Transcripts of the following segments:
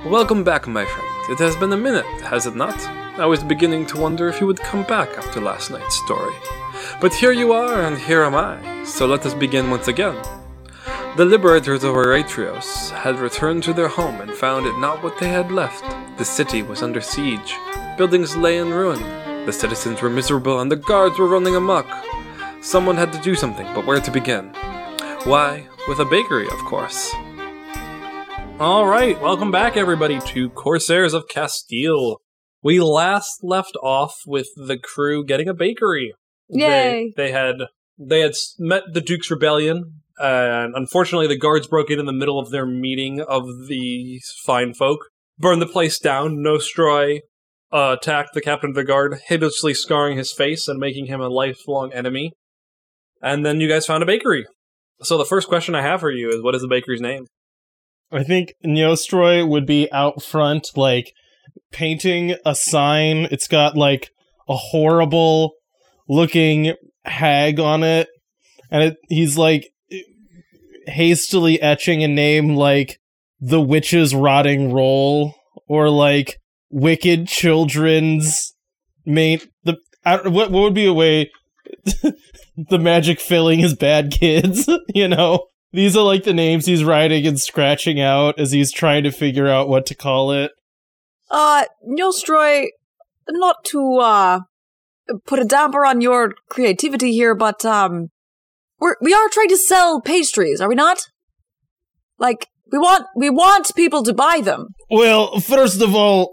Welcome back, my friend. It has been a minute, has it not? I was beginning to wonder if you would come back after last night's story. But here you are, and here am I, so let us begin once again. The liberators of Eretrios had returned to their home and found it not what they had left. The city was under siege. Buildings lay in ruin. The citizens were miserable and the guards were running amok. Someone had to do something, but where to begin? Why, with a bakery, of course. Alright, welcome back everybody to Corsairs of Castile. We last left off with the crew getting a bakery. Yay! They had met the Duke's Rebellion, and unfortunately the guards broke in the middle of their meeting of the fine folk, burned the place down. Nostroy attacked the captain of the guard, hideously scarring his face and making him a lifelong enemy. And then you guys found a bakery. So the first question I have for you is, what is the bakery's name? I think Nostroy would be out front, like, painting a sign. It's got, like, a horrible-looking hag on it. And he's, like, hastily etching a name like The Witch's Rotting Roll, or, like, Wicked Children's what would be a way... The magic filling is bad kids, you know? These are like the names he's writing and scratching out as he's trying to figure out what to call it. Nostroy, not to, put a damper on your creativity here, but, we are trying to sell pastries, are we not? Like, we want people to buy them. Well, first of all,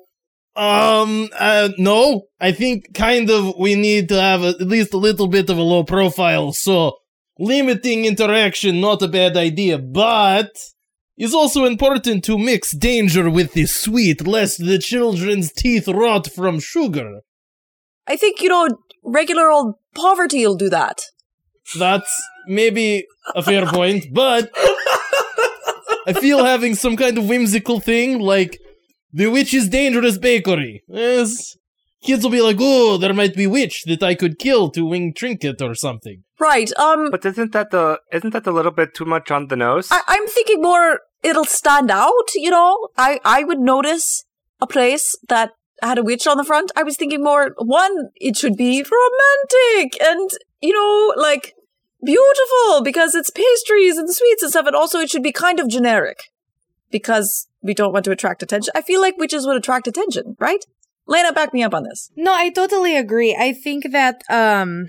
no. I think kind of we need to have at least a little bit of a low profile, so limiting interaction, not a bad idea, but it's also important to mix danger with the sweet, lest the children's teeth rot from sugar. I think, regular old poverty will do that. That's maybe a fair point, but I feel having some kind of whimsical thing, like The Witch's Dangerous Bakery. Yes. Kids will be like, oh, there might be witch that I could kill to wing trinket or something. Right, But isn't that a little bit too much on the nose? I'm thinking more it'll stand out, I would notice a place that had a witch on the front. I was thinking more, one, it should be romantic and, like, beautiful because it's pastries and sweets and stuff, and also it should be kind of generic because we don't want to attract attention. I feel like witches would attract attention, right? Lena, back me up on this. No, I totally agree. I think that, I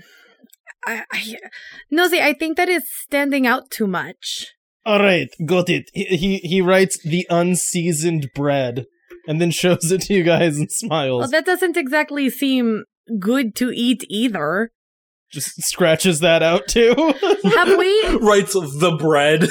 think that it's standing out too much. Alright, got it. He writes the unseasoned bread and then shows it to you guys and smiles. Well, that doesn't exactly seem good to eat either. Just scratches that out too. Have we? Writes the bread.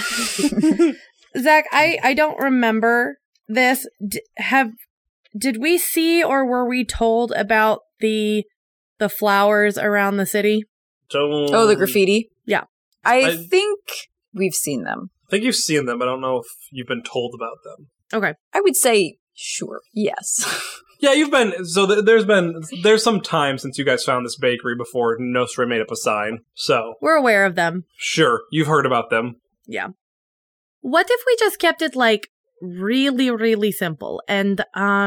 Zach, I don't remember this. Did we see or were we told about the flowers around the city? Oh, the graffiti? Yeah. I think we've seen them. I think you've seen them, but I don't know if you've been told about them. Okay. I would say, sure, yes. Yeah, you've been, so there's some time since you guys found this bakery before Nostra made up a sign, so. We're aware of them. Sure, you've heard about them. Yeah. What if we just kept it, like, really, really simple and,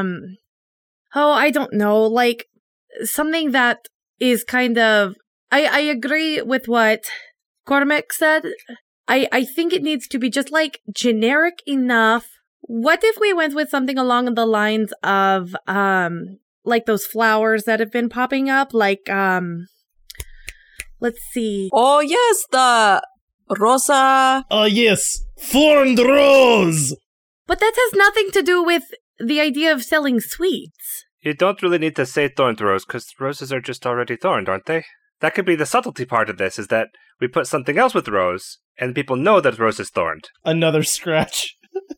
I don't know, like, something that is kind of, I agree with what Cormac said. I think it needs to be just, like, generic enough. What if we went with something along the lines of, like those flowers that have been popping up, like, let's see. Oh, yes, the rosa. Oh, yes, thorned rose! But that has nothing to do with the idea of selling sweets. You don't really need to say thorned rose, because roses are just already thorned, aren't they? That could be the subtlety part of this, is that we put something else with rose, and people know that rose is thorned. Another scratch.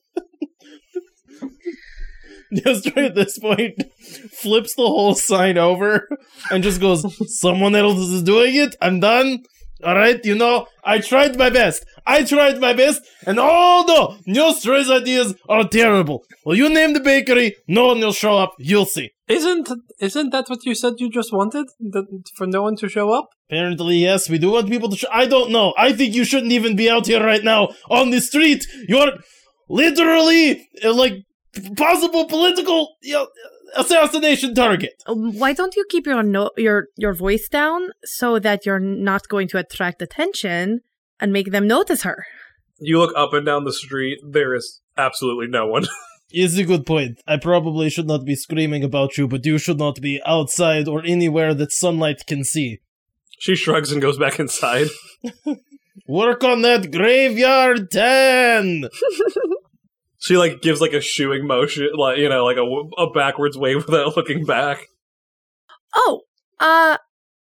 Just right at this point, flips the whole sign over, and just goes, someone else is doing it, I'm done. Alright, I tried my best, and no, Nostra's ideas are terrible. Well, you name the bakery, no one will show up, you'll see. Isn't that what you said you just wanted? For no one to show up? Apparently, yes, we do want people to I don't know, I think you shouldn't even be out here right now, on the street. You're literally, like, possible political assassination target. Why don't you keep your voice down so that you're not going to attract attention and make them notice her? You look up and down the street. There is absolutely no one. Is a good point. I probably should not be screaming about you, but you should not be outside or anywhere that sunlight can see. She shrugs and goes back inside. Work on that graveyard 10! She gives a shooing motion, like a backwards wave without looking back. Oh, I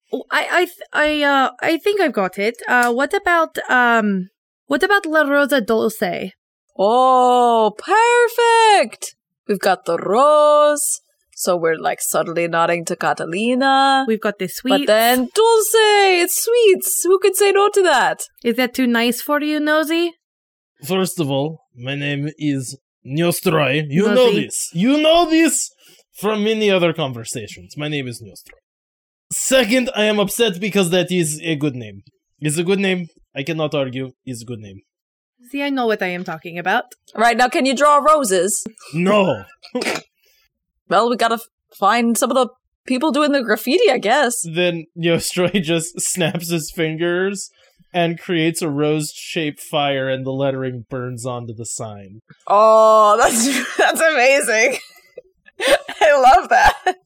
think I've got it. What about La Rosa Dulce? Oh, perfect! We've got the rose, so we're subtly nodding to Catalina. We've got the sweets. But then Dulce, it's sweets. Who could say no to that? Is that too nice for you, Nosy? First of all, my name is Neostroy. You Nosy. know this. You know this from many other conversations. My name is Neostroy. Second, I am upset because that is a good name. It's a good name. I cannot argue. It's a good name. See, I know what I am talking about. Right, now can you draw roses? No. Well, we gotta find some of the people doing the graffiti, I guess. Then Neostroy just snaps his fingers and creates a rose-shaped fire, and the lettering burns onto the sign. Oh, that's amazing. I love that.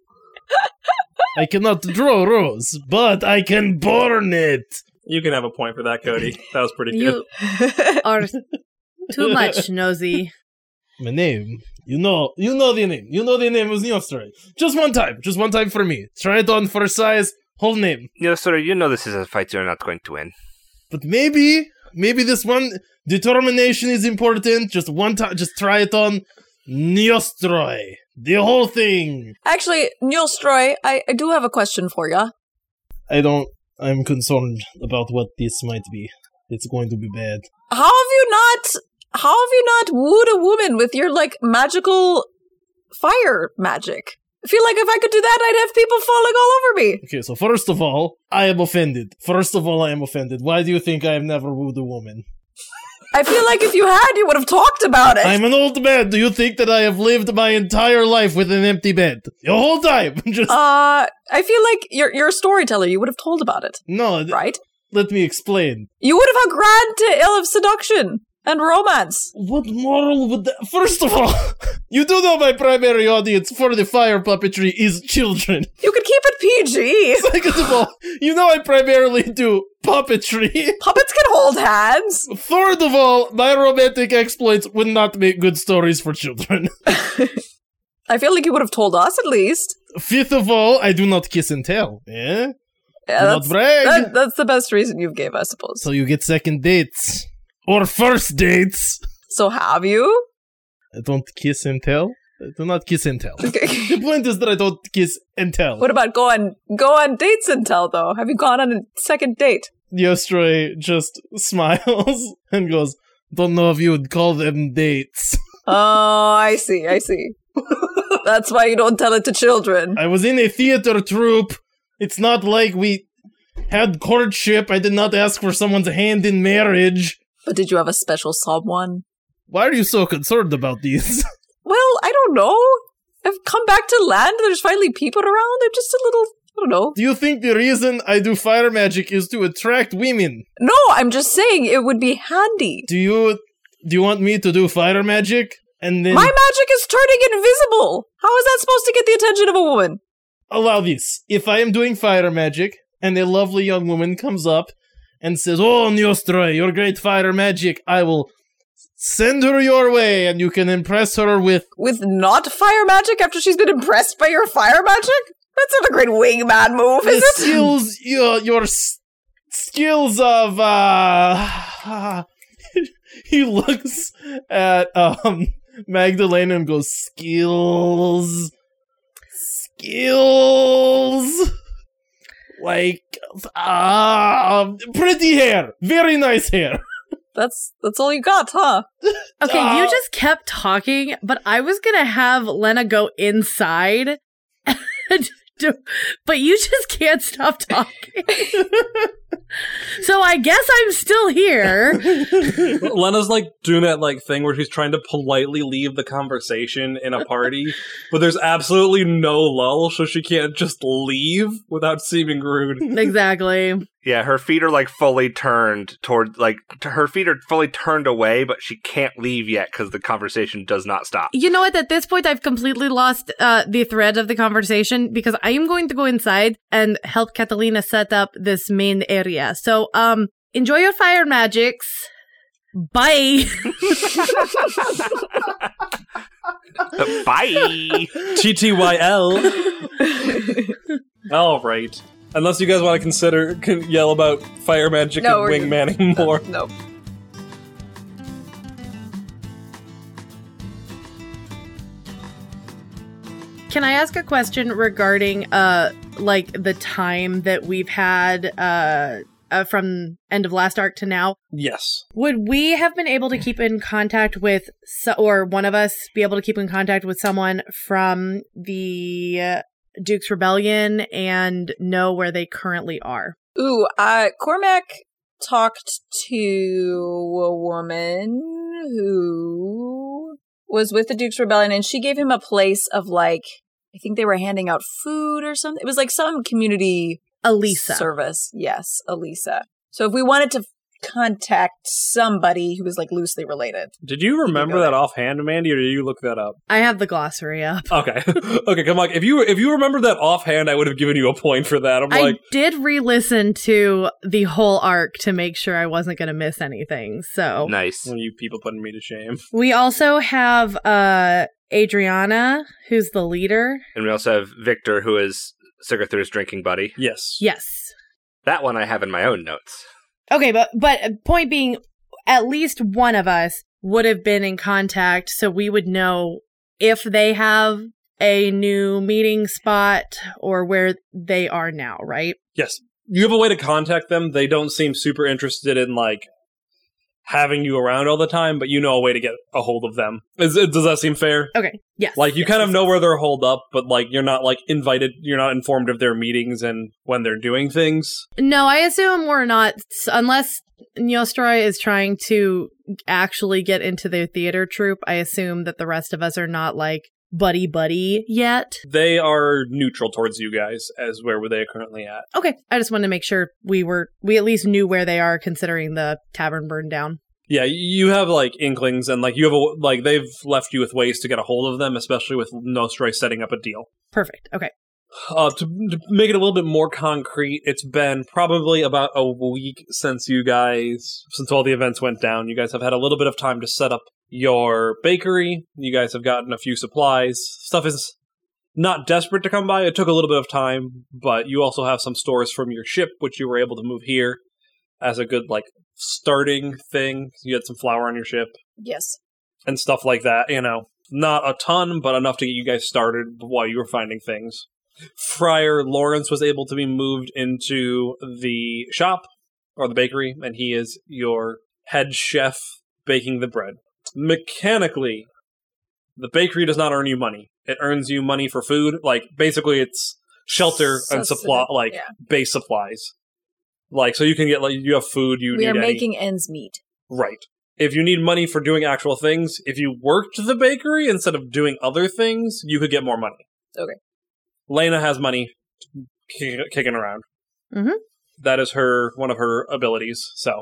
I cannot draw rose, but I can burn it. You can have a point for that, Cody. That was pretty You good. are too much, Nosy. My name. You know the name. You know the name was Neostroy. Just one time for me. Try it on for size, whole name. Neostroy, you know this is a fight you're not going to win. But maybe this one, determination is important. Just one time, just try it on Neostroy. The whole thing. Actually, Neostroy, I do have a question for you. I'm concerned about what this might be. It's going to be bad. How have you not wooed a woman with your, magical fire magic? I feel like if I could do that, I'd have people falling all over me. Okay, so first of all, I am offended. Why do you think I have never wooed a woman? I feel like if you had, you would have talked about it. I'm an old man. Do you think that I have lived my entire life with an empty bed? The whole time. Just I feel like you're a storyteller. You would have told about it. No. Right? Let me explain. You would have a grand tale of seduction and romance. What moral would that... First of all, you do know my primary audience for the fire puppetry is children. You could keep it PG. Second of all, you know I primarily do puppetry. Puppets can hold hands. Third of all, my romantic exploits would not make good stories for children. I feel like you would have told us at least. Fifth of all, I do not kiss and tell. Eh? Yeah, Do not brag. that's the best reason you gave, I suppose. So you get second dates. Or first dates. So have you? I don't kiss and tell. I do not kiss and tell. The point is that I don't kiss and tell. What about go on dates and tell, though? Have you gone on a second date? Neostroy just smiles and goes, don't know if you would call them dates. Oh, I see. That's why you don't tell it to children. I was in a theater troupe. It's not like we had courtship. I did not ask for someone's hand in marriage. But did you have a special someone? Why are you so concerned about these? Well, I don't know. I've come back to land. There's finally people around. I'm just a little, I don't know. Do you think the reason I do fire magic is to attract women? No, I'm just saying it would be handy. Do you want me to do fire magic? And then My magic is turning invisible. How is that supposed to get the attention of a woman? allow this. If I am doing fire magic and a lovely young woman comes up and says, "Oh, Neostroy, your great fire magic," I will send her your way and you can impress her with... With not fire magic after she's been impressed by your fire magic? That's not a great wingman move, is it? skills, your skills of, he looks at, Magdalena and goes, skills, like, pretty hair, very nice hair. That's all you got, huh? Okay, you just kept talking, but I was gonna have Lena go inside, but you just can't stop talking. So I guess I'm still here. Lena's like doing that like thing where she's trying to politely leave the conversation in a party, but there's absolutely no lull, so she can't just leave without seeming rude. Exactly. Yeah, her feet are like fully turned toward, like, her feet are fully turned away, but she can't leave yet because the conversation does not stop. You know what? At this point, I've completely lost the thread of the conversation because I am going to go inside and help Catalina set up this main area. So, enjoy your fire magics. Bye. Bye! TTYL. All right. Unless you guys want to yell about fire magic No, and we're good. wingmanning more. Nope. Can I ask a question regarding like the time that we've had from end of last arc to now? Yes. Would we have been able to keep in contact with or one of us be able to keep in contact with someone from the Duke's Rebellion and know where they currently are? Ooh, Cormac talked to a woman who was with the Duke's Rebellion, and she gave him a place of, like, I think they were handing out food or something. It was like some community Elisa. service. Yes, Elisa. So if we wanted to contact somebody who was, like, loosely related. Did you remember go that there. offhand, Mandy, or did you look that up? I have the glossary up. Okay. Okay, come on. If you remember that offhand, I would have given you a point for that. I did re-listen to the whole arc to make sure I wasn't going to miss anything. So Nice. Well, you people putting me to shame. we also have Adriana, who's the leader. And we also have Victor, who is Sigarthur's drinking buddy. Yes. Yes. That one I have in my own notes. Okay, but point being, at least one of us would have been in contact, so we would know if they have a new meeting spot or where they are now, right? Yes. You have a way to contact them. They don't seem super interested in, like, having you around all the time, but you know a way to get a hold of them. Does that seem fair? Okay, yes. Like, you Yes, kind of yes, know where they're holed up, but, like, you're not, like, invited, you're not informed of their meetings and when they're doing things. No, I assume we're not, unless Neostroy is trying to actually get into their theater troupe, I assume that the rest of us are not, like, buddy yet. They are neutral towards you guys as where they are currently at. Okay, I just wanted to make sure we at least knew where they are considering the tavern burned down. Yeah, you have, like, inklings, and, like, you have they've left you with ways to get a hold of them, especially with Nostroy setting up a deal. Perfect, okay. To make it a little bit more concrete, it's been probably about a week since all the events went down. You guys have had a little bit of time to set up your bakery. You guys have gotten a few supplies. Stuff is not desperate to come by. It took a little bit of time, but you also have some stores from your ship, which you were able to move here as a good, like, starting thing. You had some flour on your ship Yes. and stuff like that, you know. Not a ton, but enough to get you guys started while you were finding things. Friar Lawrence was able to be moved into the shop, or the bakery, and he is your head chef baking the bread. Mechanically, the bakery does not earn you money. It earns you money for food. Like, basically it's shelter and supply, like, yeah. base supplies. Like, so you can get, like, you have food, We are making ends meet. Right. If you need money for doing actual things, if you worked the bakery instead of doing other things, you could get more money. Okay. Lena has money kicking around. Mm-hmm. That is one of her abilities. So,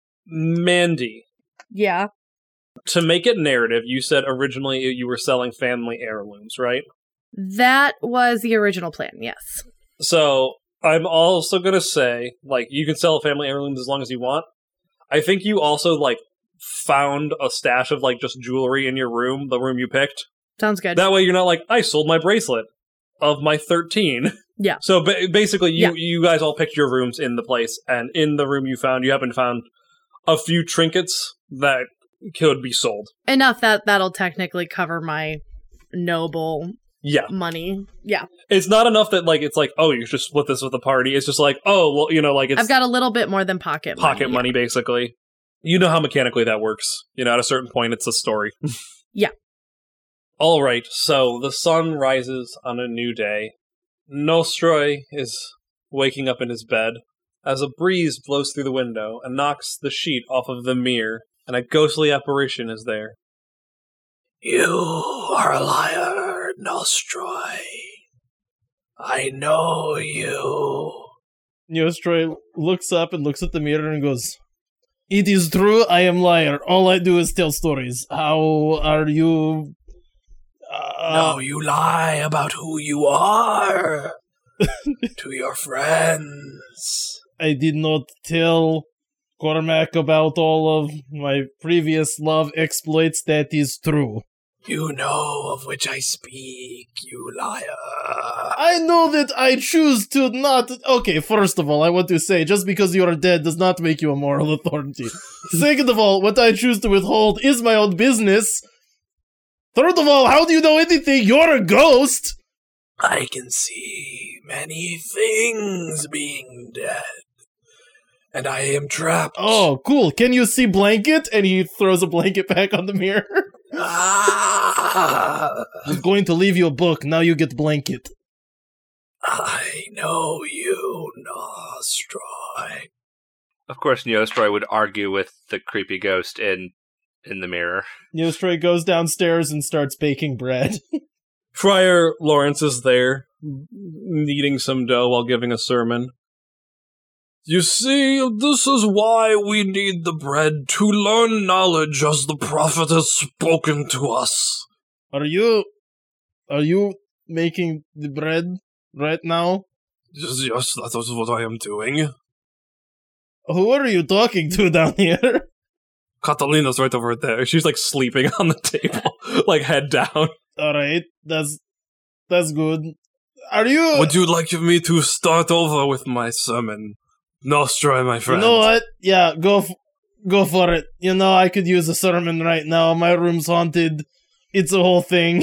Mandy, Yeah. to make it narrative, you said originally you were selling family heirlooms, right? That was the original plan, yes. So, I'm also going to say, like, you can sell family heirlooms as long as you want. I think you also, like, found a stash of, like, just jewelry in your room, the room you picked. Sounds good. That way you're not like, I sold my bracelet of my 13. Yeah. So basically, Yeah. you guys all picked your rooms in the place, and in the room you happen to found a few trinkets that could be sold. Enough that'll technically cover my noble Yeah. money. Yeah. It's not enough that, like, it's like, oh, you should split this with the party. It's just like, oh, well, you know, like, it's I've got a little bit more than pocket money, basically. You know how mechanically that works. You know, at a certain point, it's a story. Yeah. All right, so the sun rises on a new day. Nostroy is waking up in his bed. as a breeze blows through the window and knocks the sheet off of the mirror, and a ghostly apparition is there. You are a liar, Nostroy. I know you. Neostroy looks up and looks at the mirror and goes, "It is true, I am liar. All I do is tell stories. How are you?" No, you lie about who you are to your friends. I did not tell Cormac about all of my previous love exploits. That is true. You know of which I speak, you liar. I know that I choose to not... Okay, first of all, I want to say, just because you are dead does not make you a moral authority. Second of all, what I choose to withhold is my own business. Third of all, how do you know anything? You're a ghost! I can see many things being dead. And I am trapped. Oh, cool. Can you see blanket? And he throws a blanket back on the mirror. Ah, I'm going to leave you a book. Now you get blanket. I know you, Nostroy. Of course, Neostroy would argue with the creepy ghost in the mirror. Neostroy goes downstairs and starts baking bread. Friar Lawrence is there, kneading some dough while giving a sermon. You see, this is why we need the bread, to learn knowledge as the prophet has spoken to us. Are you making the bread right now? Yes, that is what I am doing. Who are you talking to down here? Catalina's right over there. She's like sleeping on the table, like head down. Alright, that's good. Are you... Would you like me to start over with my sermon? Nostroy, my friend. You know what? Yeah, go for it. You know, I could use a sermon right now. My room's haunted. It's a whole thing.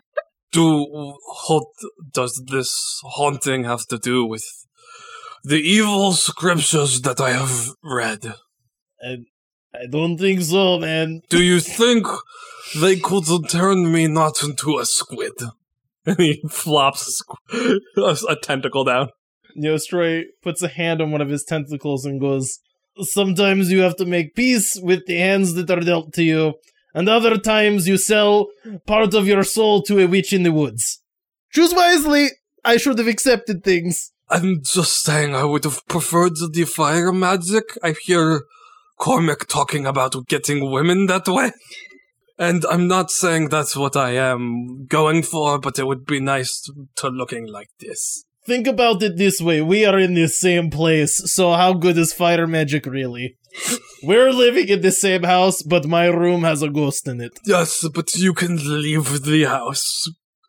What does this haunting have to do with the evil scriptures that I have read? I don't think so, man. Do you think they could turn me not into a squid? And he flops a tentacle down. Neostroy puts a hand on one of his tentacles and goes, "Sometimes you have to make peace with the hands that are dealt to you, and other times you sell part of your soul to a witch in the woods. Choose wisely. I should have accepted things." I'm just saying I would have preferred the fire magic. I hear Cormac talking about getting women that way. And I'm not saying that's what I am going for, but it would be nice to looking like this. Think about it this way. We are in the same place, so how good is fire magic really? We're living in the same house, but my room has a ghost in it. Yes, but you can leave the house.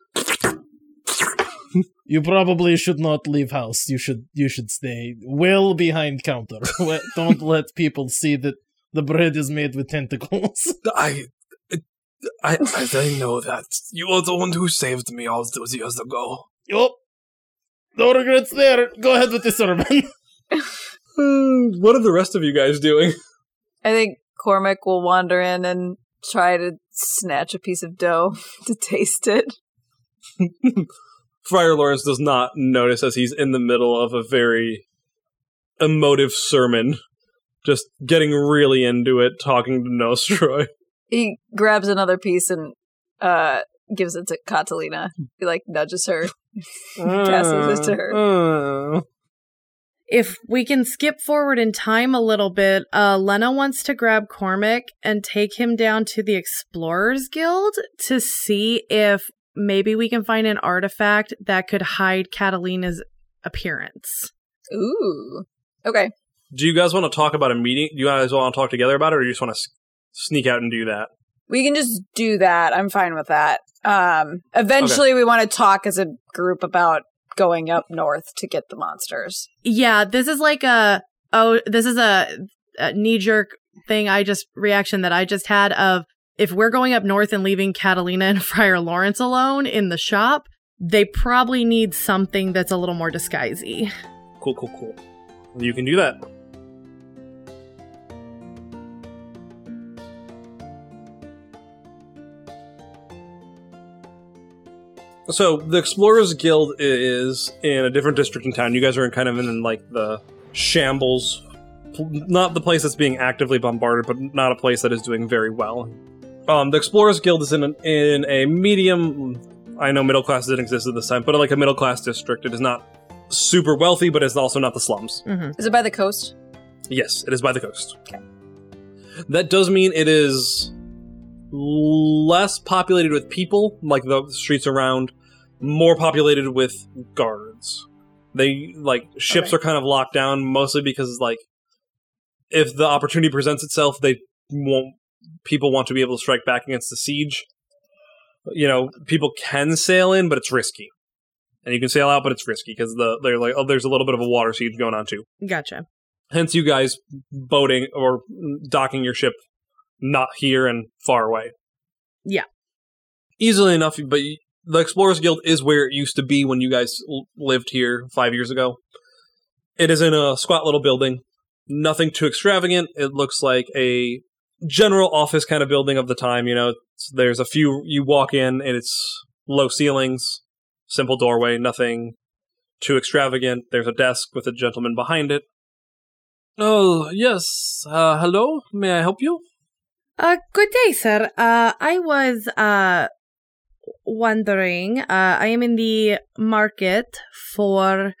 You probably should not leave house. You should stay well behind counter. Don't let people see that the bread is made with tentacles. I know that. You are the one who saved me all those years ago. Yup. No regrets there. Go ahead with the sermon. What are the rest of you guys doing? I think Cormac will wander in and try to snatch a piece of dough to taste it. Friar Lawrence does not notice as he's in the middle of a very emotive sermon, just getting really into it, talking to Nostroy. He grabs another piece and gives it to Catalina. He nudges her, passes it to her. If we can skip forward in time a little bit, Lena wants to grab Cormac and take him down to the Explorers Guild to see if maybe we can find an artifact that could hide Catalina's appearance. Ooh. Okay. Do you guys want to talk about a meeting? Do you guys want to talk together about it, or do you just want to sneak out and do that? We can just do that. I'm fine with that. Eventually, we want to talk as a group about going up north to get the monsters. Yeah, this is like a knee-jerk reaction that I just had of, if we're going up north and leaving Catalina and Friar Lawrence alone in the shop, they probably need something that's a little more disguisey. Cool. You can do that. So the Explorers Guild is in a different district in town. You guys are in the shambles. Not the place that's being actively bombarded, but not a place that is doing very well. The Explorers Guild is in a medium, I know middle class didn't exist at this time, but like a middle class district. It is not super wealthy, but it's also not the slums. Mm-hmm. Is it by the coast? Yes, it is by the coast. Okay. That does mean it is less populated with people, like the streets around, more populated with guards. They, like, ships Okay. are kind of locked down, mostly because, like, if the opportunity presents itself, people want to be able to strike back against the siege. You know, people can sail in, but it's risky. And you can sail out, but it's risky, because they're like, oh, there's a little bit of a water siege going on, too. Gotcha. Hence you guys boating or docking your ship not here and far away. Yeah. Easily enough, but the Explorers Guild is where it used to be when you guys lived here 5 years ago. It is in a squat little building. Nothing too extravagant. It looks like a general office kind of building of the time, you know. There's a few, you walk in and it's low ceilings, simple doorway, nothing too extravagant. There's a desk with a gentleman behind it. Oh, yes. Hello? May I help you? Good day, sir. I was, wondering, I am in the market for,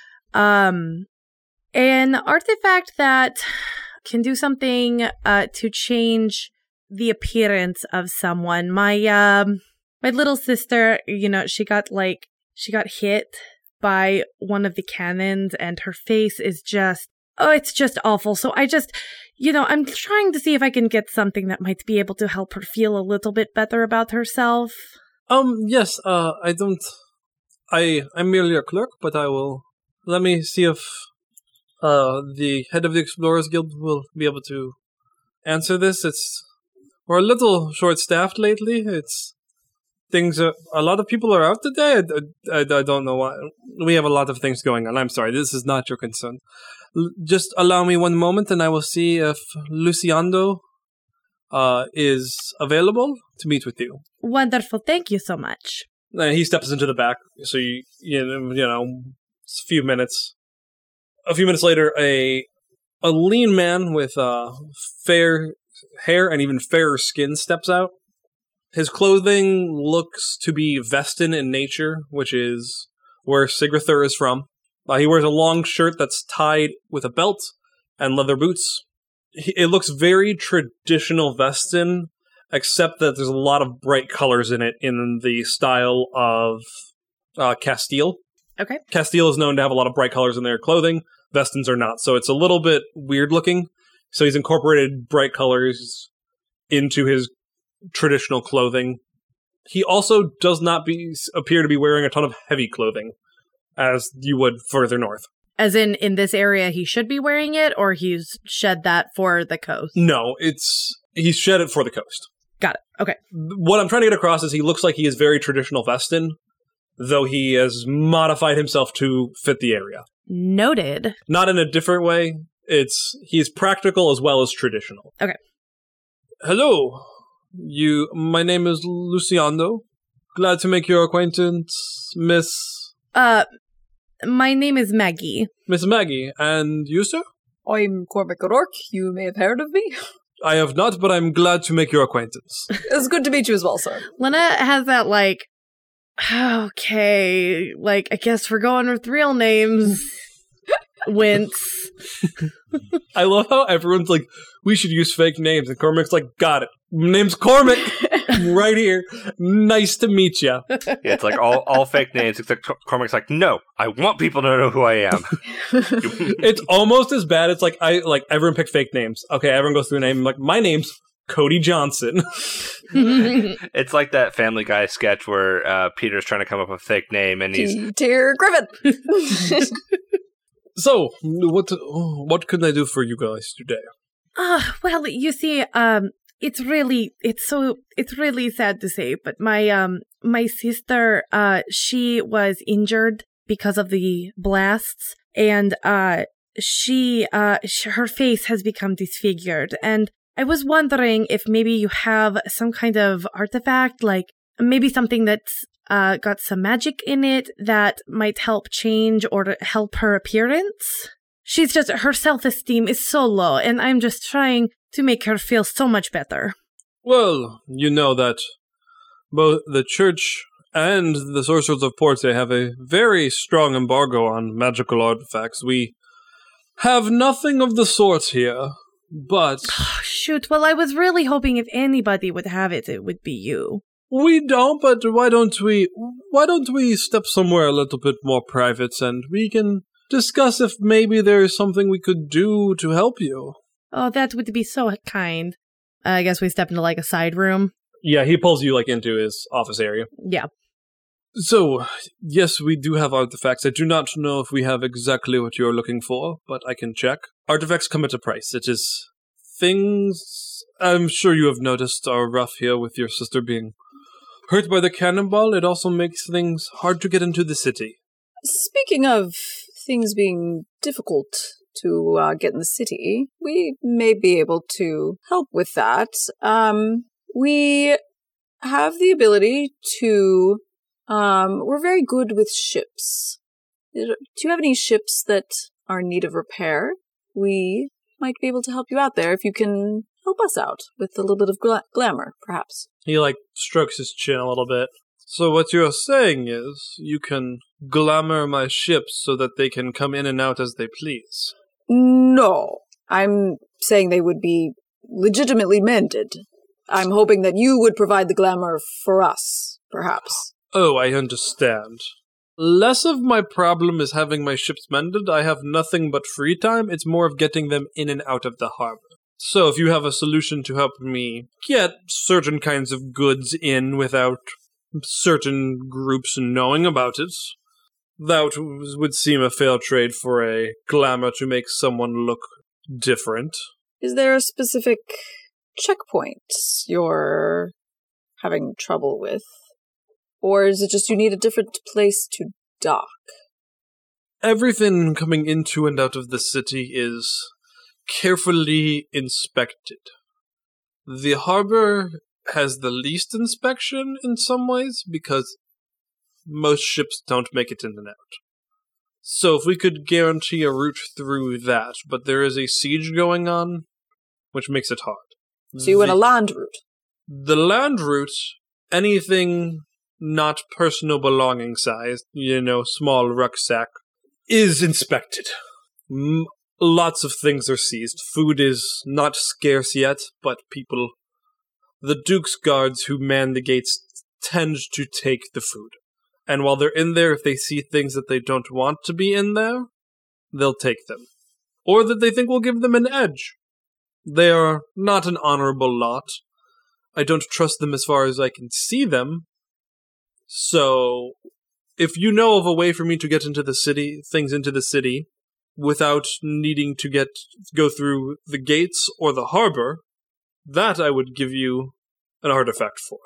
an artifact that can do something, to change the appearance of someone. My little sister, you know, she got hit by one of the cannons and her face is just, oh, it's just awful. So I just, you know, I'm trying to see if I can get something that might be able to help her feel a little bit better about herself. Yes, I'm merely a clerk, but let me see if, the head of the Explorers Guild will be able to answer this. We're a little short-staffed lately. A lot of people are out today. I don't know why. We have a lot of things going on. I'm sorry, this is not your concern. Just allow me one moment and I will see if Luciano is available to meet with you. Wonderful. Thank you so much. He steps into the back, so you know, it's a few minutes. A few minutes later, a lean man with fair hair and even fairer skin steps out. His clothing looks to be Vestin in nature, which is where Sigurthur is from. He wears a long shirt that's tied with a belt and leather boots. It looks very traditional Vestin, except that there's a lot of bright colors in it in the style of Castile. Okay. Castile is known to have a lot of bright colors in their clothing. Vestins are not, so it's a little bit weird looking. So he's incorporated bright colors into his traditional clothing. He also does not appear to be wearing a ton of heavy clothing, as you would further north. As in this area, he should be wearing it, or he's shed that for the coast? No, he's shed it for the coast. Got it. Okay. What I'm trying to get across is he looks like he is very traditional Vestin, though he has modified himself to fit the area. Noted. Not in a different way. He's practical as well as traditional. Okay. Hello. My name is Luciano. Glad to make your acquaintance, Miss... My name is Maggie. Miss Maggie. And you, sir? I'm Cormac O'Rourke. You may have heard of me. I have not, but I'm glad to make your acquaintance. It's good to meet you as well, sir. Lena has that, like, okay, like, I guess we're going with real names. Wince. I love how everyone's like, we should use fake names. And Cormac's like, got it. Name's Cormac. Right here. Nice to meet you. Yeah, it's like all fake names, except Cormac's like, no, I want people to know who I am. It's almost as bad. It's like, everyone pick fake names. Okay, everyone goes through a name. I'm like, my name's Cody Johnson. It's like that Family Guy sketch where Peter's trying to come up with a fake name and he's... Peter Griffin. So, what can I do for you guys today? Well, you see, it's really sad to say, but my sister, she was injured because of the blasts, and her face has become disfigured, and I was wondering if maybe you have some kind of artifact, like maybe something that's got some magic in it that might help change or help her appearance. she's just, her self-esteem is so low, and I'm just trying to make her feel so much better. Well, you know that both the church and the Sorcerers of Porte have a very strong embargo on magical artifacts. We have nothing of the sort here, but... Shoot, well, I was really hoping if anybody would have it, it would be you. We don't, but why don't we step somewhere a little bit more private and we can discuss if maybe there is something we could do to help you. Oh, that would be so kind. I guess we step into, like, a side room. Yeah, he pulls you, like, into his office area. Yeah. So, yes, we do have artifacts. I do not know if we have exactly what you're looking for, but I can check. Artifacts come at a price. It is things I'm sure you have noticed are rough here with your sister being hurt by the cannonball. It also makes things hard to get into the city. Speaking of things being difficult to get in the city, we may be able to help with that. We have the ability to... we're very good with ships. Do you have any ships that are in need of repair? We might be able to help you out there if you can help us out with a little bit of glamour, perhaps. He, like, strokes his chin a little bit. So what you're saying is you can glamour my ships so that they can come in and out as they please. No, I'm saying they would be legitimately mended. I'm hoping that you would provide the glamour for us, perhaps. Oh, I understand. Less of my problem is having my ships mended. I have nothing but free time. It's more of getting them in and out of the harbor. So if you have a solution to help me get certain kinds of goods in without certain groups knowing about it, that would seem a fair trade for a glamour to make someone look different. Is there a specific checkpoint you're having trouble with? Or is it just you need a different place to dock? Everything coming into and out of the city is carefully inspected. The harbor has the least inspection in some ways because most ships don't make it in and out. So if we could guarantee a route through that, but there is a siege going on, which makes it hard. So you want a land route? The land route, anything not personal belonging sized, small rucksack, is inspected. Lots of things are seized. Food is not scarce yet, but the Duke's guards who man the gates tend to take the food. And while they're in there, if they see things that they don't want to be in there, they'll take them. Or that they think will give them an edge. They are not an honorable lot. I don't trust them as far as I can see them. So, if you know of a way for me to get into the city, without needing to go through the gates or the harbor, that I would give you an artifact for.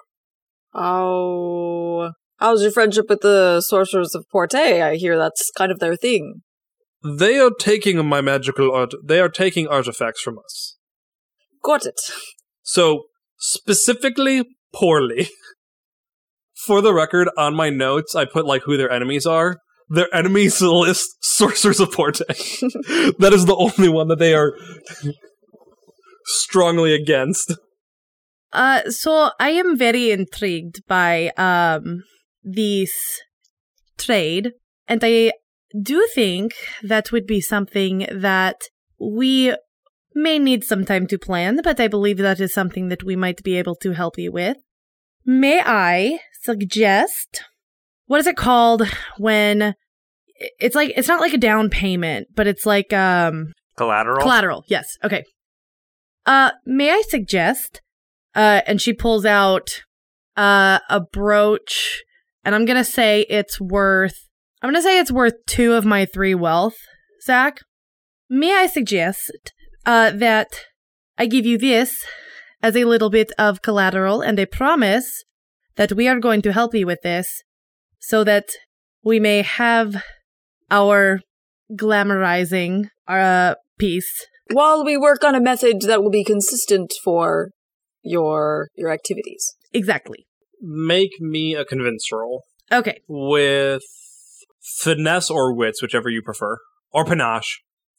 Oh, how's your friendship with the Sorcerers of Porte? I hear that's kind of their thing. They are taking my magical art. They are taking artifacts from us. Got it. So, specifically, poorly. For the record, on my notes, I put who their enemies are. Their enemies list Sorcerers of Porte. That is the only one that they are strongly against. So I am very intrigued by this trade, and I do think that would be something that we may need some time to plan, but I believe that is something that we might be able to help you with. May I suggest, what is it called when it's not like a down payment, but it's like collateral? Collateral, yes. Okay. May I suggest, and she pulls out a brooch, and I'm going to say it's worth 2 of my 3 wealth, Zach. May I suggest that I give you this as a little bit of collateral and a promise that we are going to help you with this so that we may have our glamorizing piece. While we work on a method that will be consistent for your activities. Exactly. Make me a convince roll. Okay. With finesse or wits, whichever you prefer. Or panache.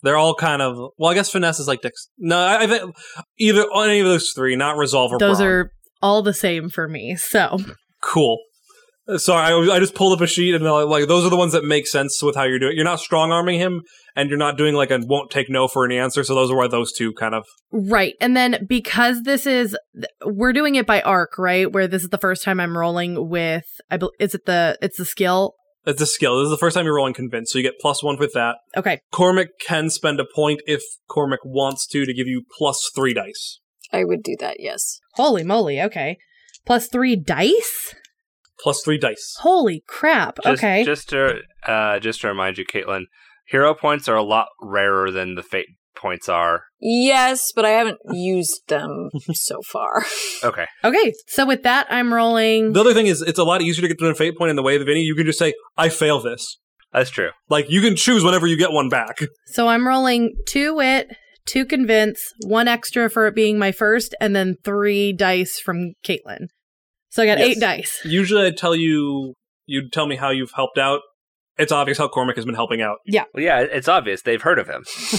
They're all kind of... Well, I guess finesse is like... No, I think either any of those three, not resolve or Those brawn. are all the same for me, so... Cool. Sorry, I just pulled up a sheet and like those are the ones that make sense with how you're doing it. You're not strong-arming him, and you're not doing like a won't take no for any answer, so those are why those two kind of... Right, and then because this is... We're doing it by arc, right? Where this is the first time I'm rolling with... It's the skill? It's a skill. This is the first time you're rolling convince, so you get +1 with that. Okay. Cormac can spend a point if Cormac wants to give you +3 dice. I would do that, yes. Holy moly, okay. +3 dice? +3 dice. Holy crap, okay. Just to remind you, Caitlin, hero points are a lot rarer than the fate points are. Yes, but I haven't used them so far. Okay. Okay, so with that, I'm rolling... The other thing is, it's a lot easier to get to a fate point in the way of Vinny. You can just say, I fail this. That's true. Like, you can choose whenever you get one back. So I'm rolling 2 wit, 2 convince, 1 extra for it being my first, and then 3 dice from Caitlin. So I got Yes. 8 dice. Usually you'd tell me how you've helped out. It's obvious how Cormac has been helping out. Well, yeah, it's obvious. They've heard of him.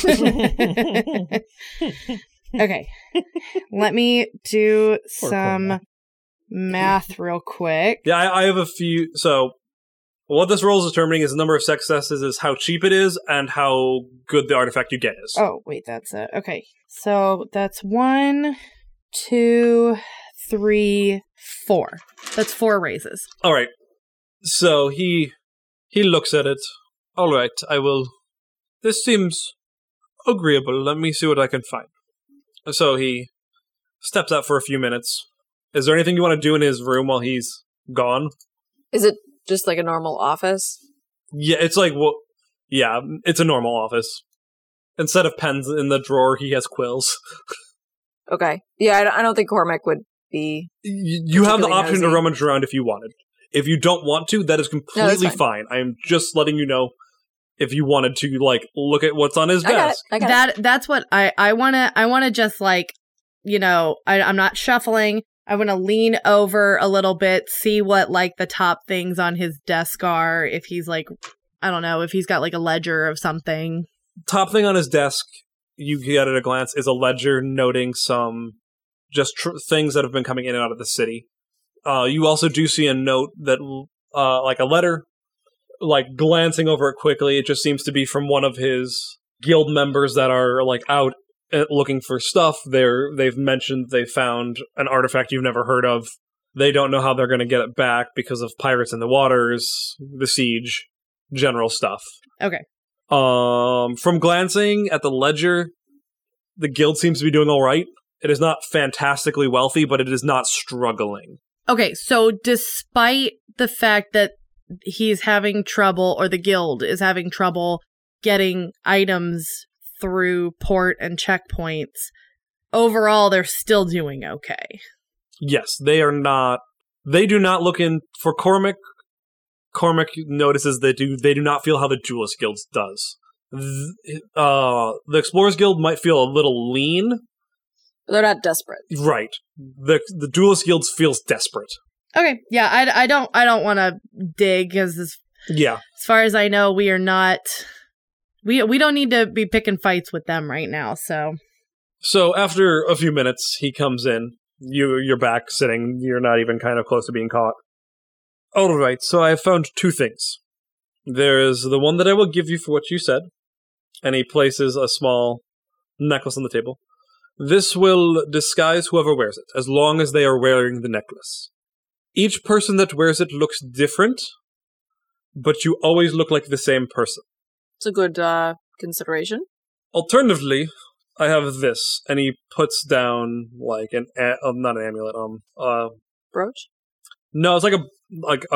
Okay. Let me do Poor some Cormac. math real quick. Yeah, I have a few. So, what this roll is determining is the number of successes, is how cheap it is, and how good the artifact you get is. Oh, wait, that's it. Okay. So that's 1, 2, 3, 4. That's 4 raises. All right. So he looks at it. All right, I will. This seems agreeable. Let me see what I can find. So he steps out for a few minutes. Is there anything you want to do in his room while he's gone? Is it just like a normal office? Yeah, it's like yeah, it's a normal office. Instead of pens in the drawer, he has quills. Okay. Yeah, I don't think Cormac would be... You have the Particularly option to nosy. rummage around if you wanted. If you don't want to, that is completely fine. fine. I am just letting you know if you wanted to, like, look at what's on his desk. I got it. That's what I wanna just like, I'm not shuffling. I want to lean over a little bit, see what like the top things on his desk are. If he's like, I don't know, if he's got like a ledger of something. Top thing on his desk, you get at a glance, is a ledger noting some just things that have been coming in and out of the city. You also do see a note that, like a letter, like glancing over it quickly, it just seems to be from one of his guild members that are like out looking for stuff. They've mentioned they found an artifact you've never heard of. They don't know how they're going to get it back because of pirates in the waters, the siege, general stuff. Okay. From glancing at the ledger, the guild seems to be doing all right. It is not fantastically wealthy, but it is not struggling. Okay, so despite the fact that he's having trouble, or the guild is having trouble getting items through port and checkpoints, overall they're still doing okay. Yes, they are not. They do not look in for Cormac. Cormac notices they do not feel how the Duelist Guild does. The Explorers Guild might feel a little lean. They're not desperate. Right. The Duelist Guild feels desperate. Okay, yeah, I don't want to dig, because as far as I know, we are not. We don't need to be picking fights with them right now. So after a few minutes, he comes in. You're back sitting. You're not even kind of close to being caught. All right. So I have found 2 things. There is the one that I will give you for what you said, and he places a small necklace on the table. This will disguise whoever wears it, as long as they are wearing the necklace. Each person that wears it looks different, but you always look like the same person. It's a good consideration. Alternatively, I have this, and he puts down like not an amulet, Brooch? no, it's like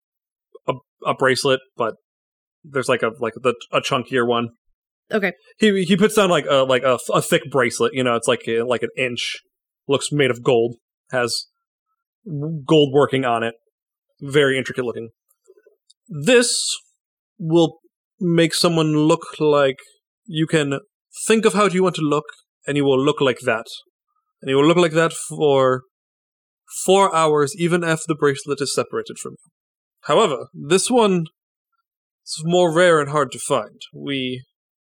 a bracelet, but there's like a chunkier one. Okay. He puts down like a thick bracelet. It's like an inch. Looks made of gold. Has gold working on it. Very intricate looking. This will make someone look like you can think of how you want to look, and you will look like that. And you will look like that for 4 hours, even if the bracelet is separated from you. However, this one is more rare and hard to find. We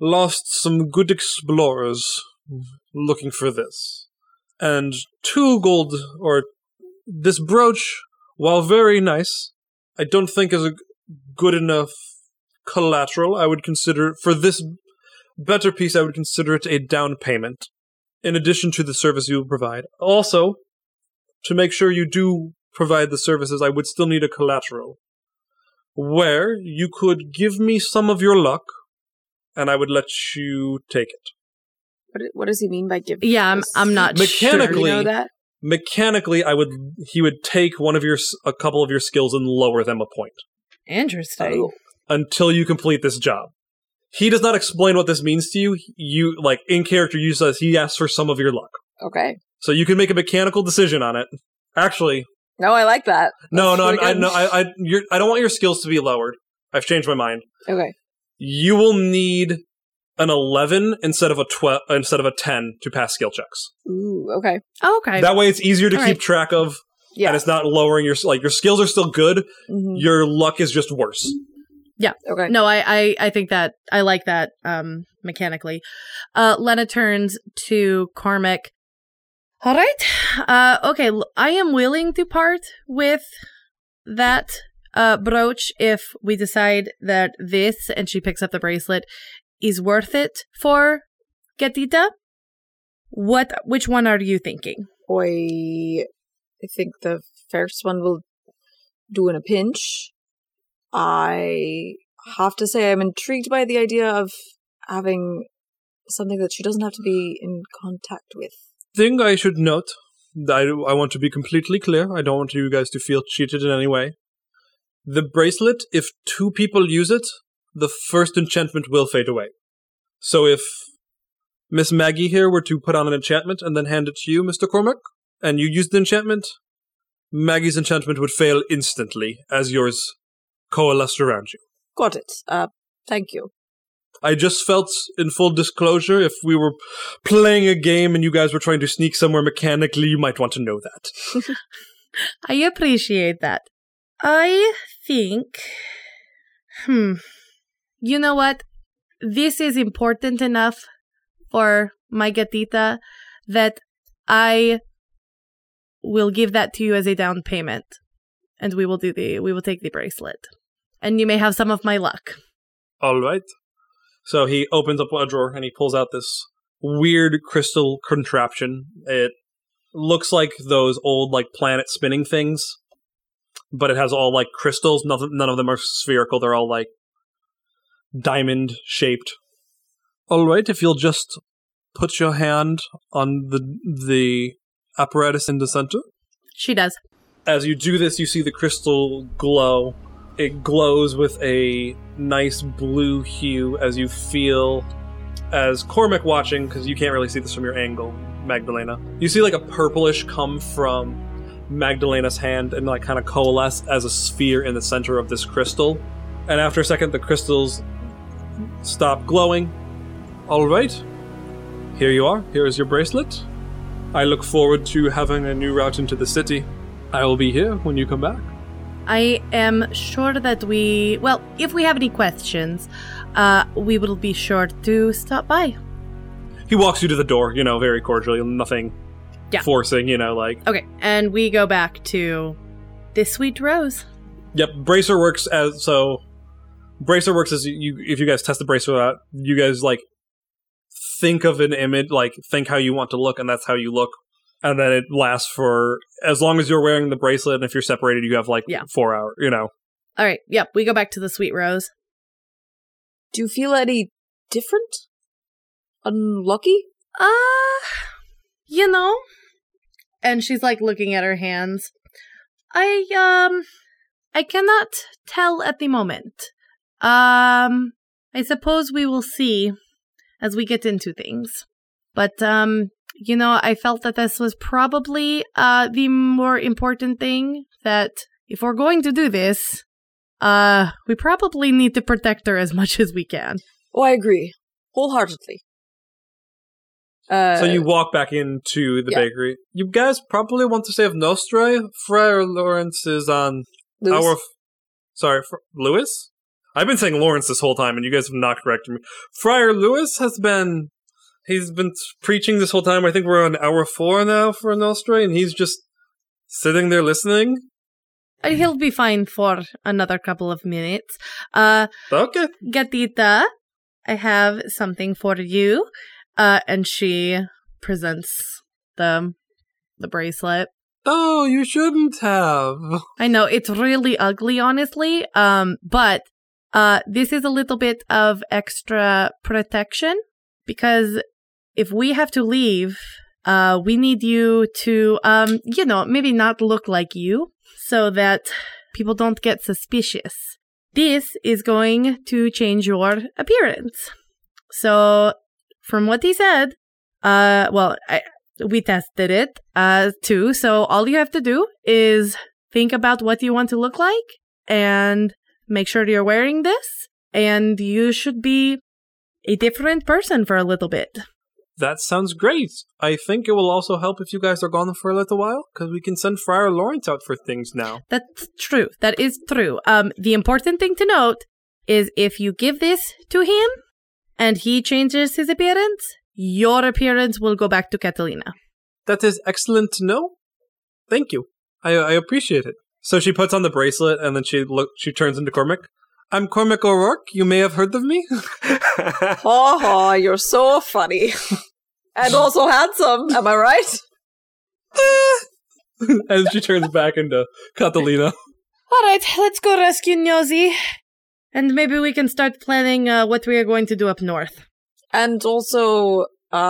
lost some good explorers looking for this. And 2 gold, or this brooch, while very nice, I don't think is a good enough collateral. I would consider, for this better piece, I would consider it a down payment, in addition to the service you will provide. Also, to make sure you do provide the services, I would still need a collateral, where you could give me some of your luck, and I would let you take it. What does he mean by give? Yeah, I'm not Mechanically, sure. You know that? Mechanically, he would take a couple of your skills and lower them a point Interesting. until you complete this job. He does not explain what this means to you. You, like, in character, you says he asks for some of your luck. Okay. So you can make a mechanical decision on it. Actually, No, I like that. no, That's really good. I don't want your skills to be lowered. I've changed my mind. Okay. You will need an 11 instead of a 10 to pass skill checks. Ooh, okay. Oh, okay. That way it's easier to All keep right. track of, Yeah. and it's not lowering your skills are still good. Mhm. Your luck is just worse. Okay. No, I think that I like that mechanically. Lena turns to Cormac. All right. Okay, I am willing to part with that brooch if we decide that this, and she picks up the bracelet, is worth it for Gatita. Which one are you thinking? I think the first one will do in a pinch. I have to say I'm intrigued by the idea of having something that she doesn't have to be in contact with. Thing I should note, I want to be completely clear. I don't want you guys to feel cheated in any way. The bracelet, if 2 people use it, the first enchantment will fade away. So if Miss Maggie here were to put on an enchantment and then hand it to you, Mr. Cormac, and you used the enchantment, Maggie's enchantment would fail instantly as yours coalesced around you. Got it. Thank you. I just felt, in full disclosure, if we were playing a game and you guys were trying to sneak somewhere mechanically, you might want to know that. I appreciate that. I think... You know what? This is important enough for my Gatita that I will give that to you as a down payment. And we will take the bracelet. And you may have some of my luck. All right. So he opens up a drawer and he pulls out this weird crystal contraption. It looks like those old, like, planet spinning things, but it has all, like, crystals. None of them are spherical. They're all, like, diamond shaped. All right, if you'll just put your hand on the apparatus in the center. She does. As you do this, you see the crystal glow. It glows with a nice blue hue as you feel, as Cormac watching, because you can't really see this from your angle, Magdalena. You see like a purplish come from Magdalena's hand and like kind of coalesce as a sphere in the center of this crystal. And after a second, the crystals stop glowing. All right, here you are. Here is your bracelet. I look forward to having a new route into the city. I will be here when you come back. I am sure that if we have any questions, we will be sure to stop by. He walks you to the door, very cordially, nothing forcing, Okay, and we go back to this sweet rose. Yep, Bracer works as you, if you guys test the Bracer out, you guys, think of an image, think how you want to look, and that's how you look. And then it lasts for as long as you're wearing the bracelet, and if you're separated, you have 4 hours, All right, yep, we go back to the sweet rose. Do you feel any different? Unlucky? And she's looking at her hands. I cannot tell at the moment. I suppose we will see as we get into things. But, I felt that this was probably the more important thing, that if we're going to do this, we probably need to protect her as much as we can. Oh, I agree. Wholeheartedly. So you walk back into the bakery. You guys probably want to save Nostra. Friar Lawrence is on Lewis? Lewis? I've been saying Lawrence this whole time, and you guys have not corrected me. Friar Lewis he's been preaching this whole time. I think we're on hour 4 now for Nostra, and he's just sitting there listening. He'll be fine for another couple of minutes. Okay. Gatita, I have something for you. And she presents the bracelet. Oh, you shouldn't have. I know, it's really ugly, honestly. But this is a little bit of extra protection, because if we have to leave, we need you to, maybe not look like you, so that people don't get suspicious. This is going to change your appearance. So, from what he said, we tested it, too. So all you have to do is think about what you want to look like and make sure you're wearing this, and you should be a different person for a little bit. That sounds great. I think it will also help if you guys are gone for a little while, because we can send Friar Lawrence out for things now. That's true. That is true. The important thing to note is if you give this to him and he changes his appearance, your appearance will go back to Catalina. That is excellent to know. Thank you. I appreciate it. So she puts on the bracelet, and then she turns into Cormac. I'm Cormac O'Rourke. You may have heard of me. Oh, you're so funny. And also handsome, am I right? And she turns back into Catalina. All right, let's go rescue Gnozzi. And maybe we can start planning what we are going to do up north. And also,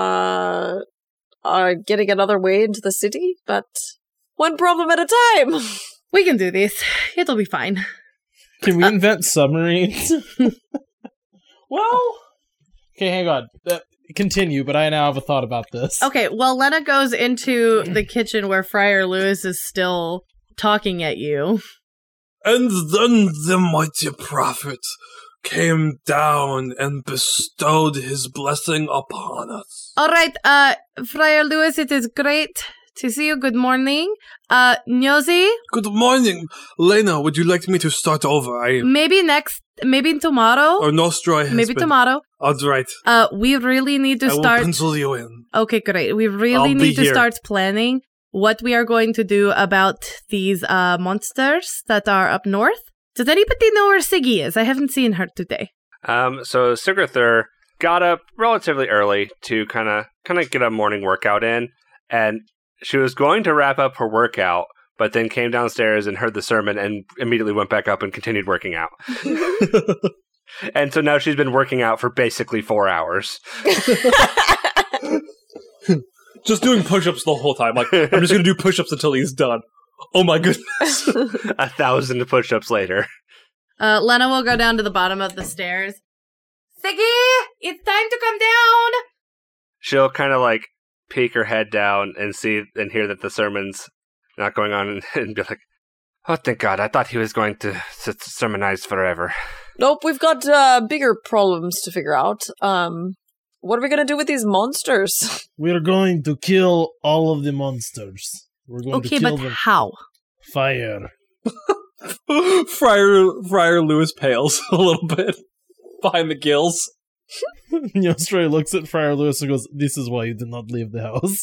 getting another way into the city, but one problem at a time. We can do this. It'll be fine. Can we invent submarines? Well, okay, hang on. Continue, but I now have a thought about this. Okay, well, Lena goes into the kitchen where Friar Lewis is still talking at you. And then the mighty prophet came down and bestowed his blessing upon us. All right, Friar Lewis, it is great to see you. Good morning. Gnozzi? Good morning. Lena, would you like me to start over? Maybe tomorrow. Or Nostra has Maybe been... tomorrow. All right. We really need to I start... will pencil you in. Okay, great. We really need to start planning what we are going to do about these monsters that are up north. Does anybody know where Siggy is? I haven't seen her today. So Sigurthur got up relatively early to kind of get a morning workout in, and she was going to wrap up her workout, but then came downstairs and heard the sermon and immediately went back up and continued working out. And so now she's been working out for basically 4 hours. Just doing push-ups the whole time. Like, I'm just going to do push-ups until he's done. Oh my goodness. 1,000 push-ups later. Lena will go down to the bottom of the stairs. Siggy, it's time to come down. She'll kind of like peek her head down and see and hear that the sermon's not going on and be like, oh, thank God, I thought he was going to sermonize forever. Nope, we've got bigger problems to figure out. What are we going to do with these monsters? We're going to kill all of the monsters. We're going to kill them. How? Fire. Friar Lewis pales a little bit behind the gills. Nostra looks at Friar Lewis and goes, this is why you did not leave the house.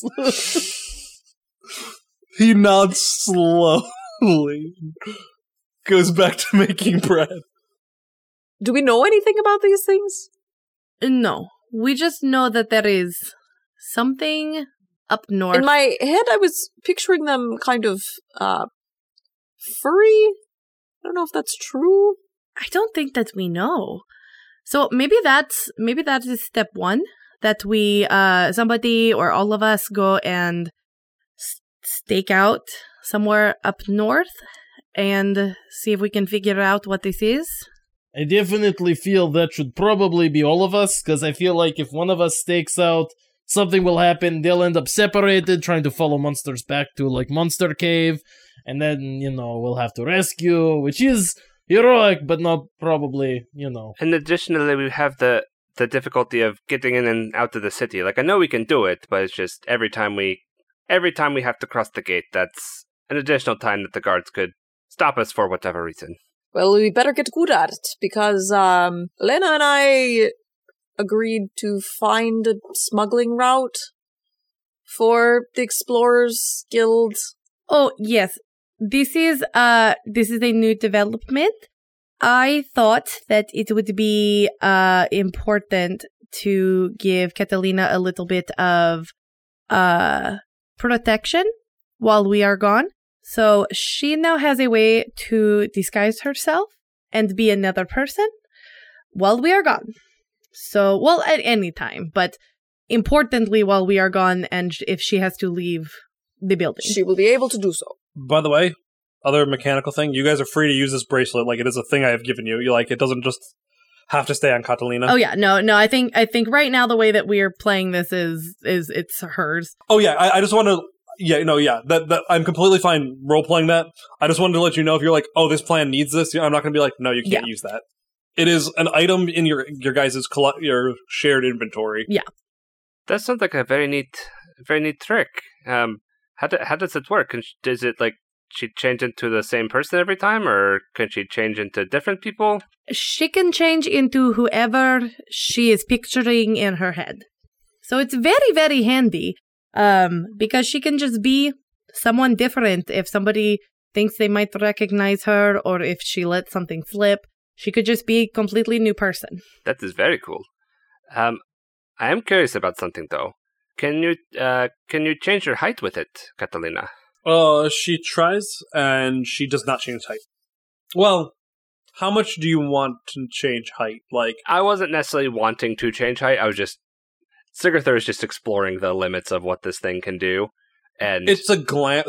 He nods slowly. Goes back to making bread. Do we know anything about these things? No. We just know that there is something up north. In my head, I was picturing them kind of furry. I don't know if that's true. I don't think that we know. So maybe that is step one, that we somebody or all of us go and stake out somewhere up north and see if we can figure out what this is. I definitely feel that should probably be all of us, because I feel like if one of us stakes out, something will happen. They'll end up separated, trying to follow monsters back to, like, Monster Cave, and then, we'll have to rescue, which is heroic, but not probably, And additionally, we have the difficulty of getting in and out of the city. Like, I know we can do it, but it's just every time we have to cross the gate, that's an additional time that the guards could stop us for whatever reason. Well, we better get good at it, because Lena and I agreed to find a smuggling route for the Explorers Guild. Oh, yes. This is a new development. I thought that it would be important to give Catalina a little bit of protection while we are gone. So she now has a way to disguise herself and be another person while we are gone. So, well, at any time, but importantly while we are gone, and if she has to leave the building. She will be able to do so. By the way, other mechanical thing, you guys are free to use this bracelet like it is a thing I have given you. You like, it doesn't just have to stay on Catalina. Oh yeah, no, I think right now the way that we are playing this is it's hers. Oh yeah, I just want to that I'm completely fine role playing that. I just wanted to let you know if you're like, oh, this plan needs this, I'm not going to be like, no, you can't use that. It is an item in your guys' your shared inventory. Yeah. That sounds like a very neat trick. How does it work? Does it like she change into the same person every time, or can she change into different people? She can change into whoever she is picturing in her head. So it's very, very handy, because she can just be someone different. If somebody thinks they might recognize her, or if she lets something slip, she could just be a completely new person. That is very cool. I am curious about something though. Can you change your height with it, Catalina? She tries, and she does not change height. Well, how much do you want to change height? Like, I wasn't necessarily wanting to change height. I was just Sigarther is just exploring the limits of what this thing can do, and it's a glamour.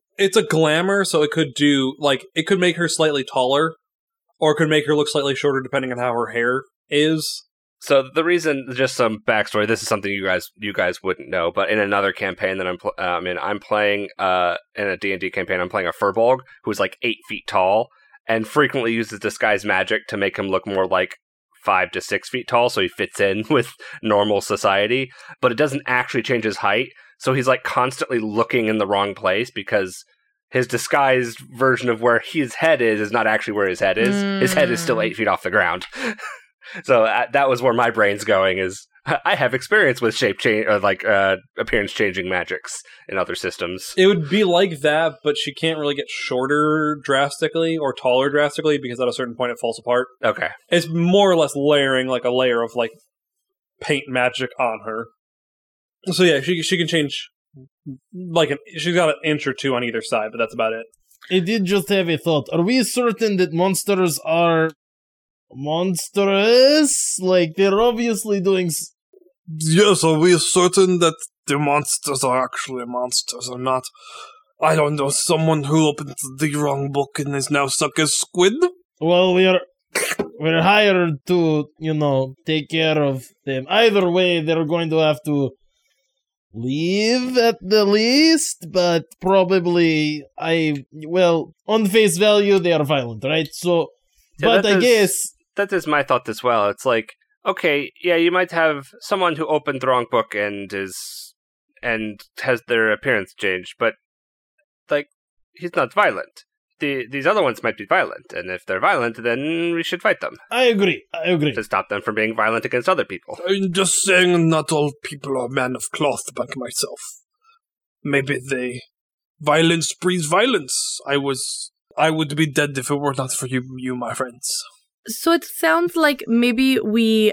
So it could do it could make her slightly taller, or it could make her look slightly shorter, depending on how her hair is. So the reason, just some backstory. This is something you guys wouldn't know, but in another campaign that I'm playing in a D&D campaign, I'm playing a Furbolg who's like 8 feet tall and frequently uses disguise magic to make him look more like 5 to 6 feet tall, so he fits in with normal society. But it doesn't actually change his height, so he's like constantly looking in the wrong place because his disguised version of where his head is not actually where his head is. His head is still 8 feet off the ground. So that was where my brain's going. Is I have experience with shape change, appearance changing magics in other systems. It would be like that, but she can't really get shorter drastically or taller drastically because at a certain point it falls apart. Okay, it's more or less layering like a layer of like paint magic on her. So yeah, she can change she's got an inch or two on either side, but that's about it. I did just have a thought. Are we certain that monsters are monstrous? Like, they're obviously doing... Yes, are we certain that the monsters are actually monsters or not? I don't know, someone who opened the wrong book and is now stuck as squid? Well, we're hired to, take care of them. Either way, they're going to have to leave at the least, but probably, on face value, they are violent, right? So, yeah, but I guess... That is my thought as well. It's like, okay, yeah, you might have someone who opened the wrong book and has their appearance changed, but he's not violent. These other ones might be violent, and if they're violent, then we should fight them. I agree. To stop them from being violent against other people. I'm just saying not all people are men of cloth like myself. Maybe violence breeds violence. I would be dead if it were not for you, my friends. So it sounds like maybe we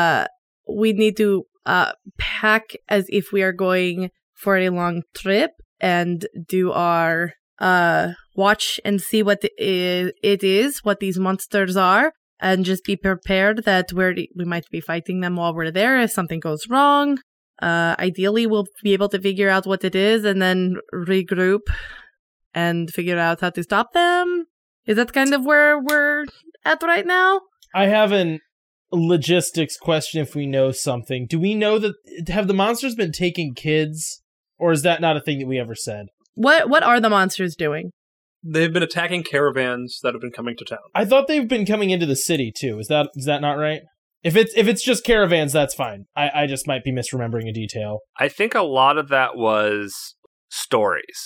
need to pack as if we are going for a long trip and do our watch and see what it is, what these monsters are, and just be prepared that we might be fighting them while we're there if something goes wrong. Ideally, we'll be able to figure out what it is and then regroup and figure out how to stop them. Is that kind of where we're at right now? I have a logistics question if we know something. Do we know have the monsters been taking kids? Or is that not a thing that we ever said? What are the monsters doing? They've been attacking caravans that have been coming to town. I thought they've been coming into the city too. Is that not right? If it's just caravans, that's fine. I just might be misremembering a detail. I think a lot of that was stories.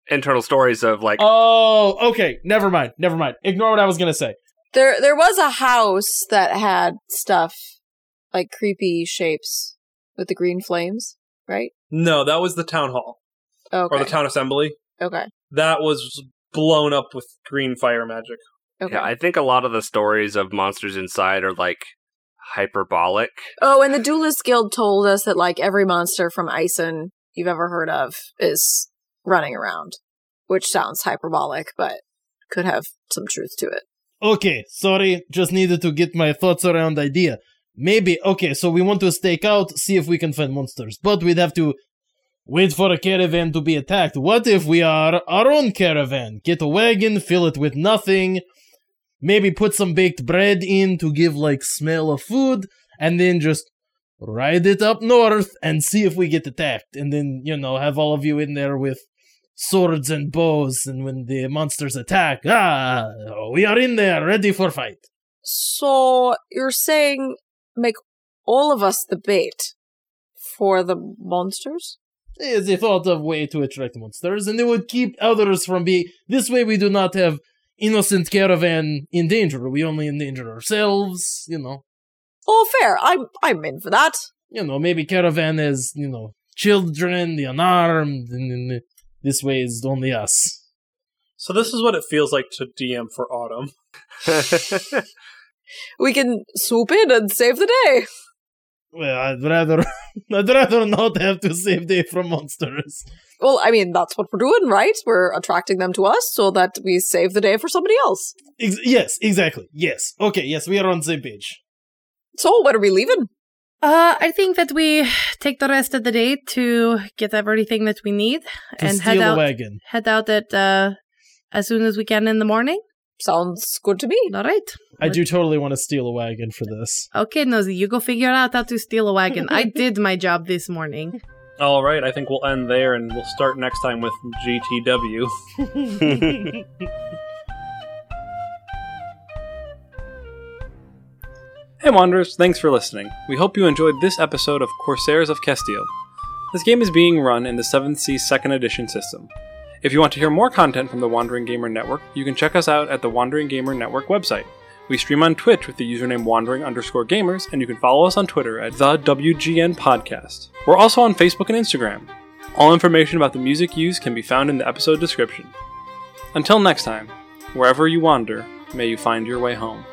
internal stories of like. Oh, okay. Never mind. Ignore what I was gonna say. There was a house that had stuff like creepy shapes with the green flames, right? No, that was the town hall Okay. or the town assembly. Okay. That was blown up with green fire magic. Okay. Yeah, I think a lot of the stories of monsters inside are like hyperbolic. Oh, and the Duelist Guild told us that like every monster from Ison you've ever heard of is running around, which sounds hyperbolic, but could have some truth to it. Okay, sorry, just needed to get my thoughts around the idea. Maybe, okay, so we want to stake out, see if we can find monsters, but we'd have to wait for a caravan to be attacked. What if we are our own caravan? Get a wagon, fill it with nothing, maybe put some baked bread in to give like smell of food, and then just ride it up north and see if we get attacked. And then, have all of you in there with swords and bows, and when the monsters attack, we are in there, ready for fight. So you're saying make all of us the bait for the monsters? Is a thought of way to attract monsters, and it would keep others from being. This way, we do not have innocent caravan in danger. We only endanger ourselves. Oh, fair. I'm in for that. Maybe caravan is children, the unarmed, and this way is only us. So this is what it feels like to DM for Autumn. We can swoop in and save the day. Well, I'd rather not have to save day from monsters. Well, I mean, that's what we're doing, right? We're attracting them to us so that we save the day for somebody else. Yes, exactly. Yes. Okay, yes, we are on the same page. So, when are we leaving? I think that we take the rest of the day to get everything that we need and head steal out. a wagon. Head out at as soon as we can in the morning. Sounds good to me. All right. I do totally want to steal a wagon for this. Okay, Nosy, you go figure out how to steal a wagon. I did my job this morning. All right, I think we'll end there, and we'll start next time with GTW. Hey Wanderers, thanks for listening. We hope you enjoyed this episode of Corsairs of Castile. This game is being run in the 7th Sea 2nd Edition system. If you want to hear more content from the Wandering Gamer Network, you can check us out at the Wandering Gamer Network website. We stream on Twitch with the username Wandering_Gamers, and you can follow us on Twitter at the WGN Podcast. We're also on Facebook and Instagram. All information about the music used can be found in the episode description. Until next time, wherever you wander, may you find your way home.